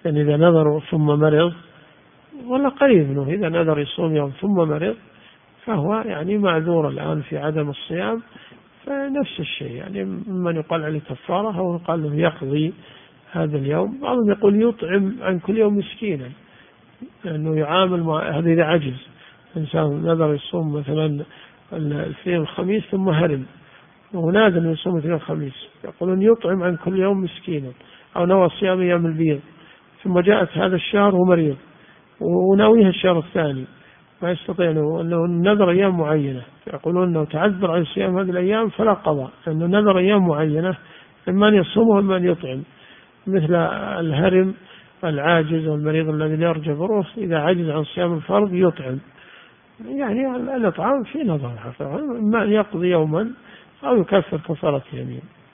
يعني إذا نذر ثم مرض، ولا قريب منه إذا نذر يصوم يوم ثم مرض فهو يعني معذور الآن في عدم الصيام، فنفس الشيء يعني من يقال عليه كفارة أو يقال له يقضي هذا اليوم. بعضهم يقول يطعم عن كل يوم مسكينا، لأنه يعامل مع هذا إذا عجز إنسان نذر يصوم مثلا الاثنين الخميس ثم هرم ونادى أنه يصوم الاثنين الخميس، يقولون يطعم عن كل يوم مسكينا، أو نوى صيام أيام البيض ثم جاءت هذا الشهر ومريض وناويها الشهر الثاني ما يستطيع أنه نذر أيام معينة، يقولون أنه تعذر عن صيام هذه الأيام فلا قضاء، لأنه نذر أيام معينة إما أن يصوم وإما أن يطعم، مثل الهرم العاجز والمريض الذي يرجى بروه إذا عجز عن صيام الفرض يطعم. يعني الإطعام في نظر حقيقة، إما أن يقضي يوما أو يكفر كفارة يمين.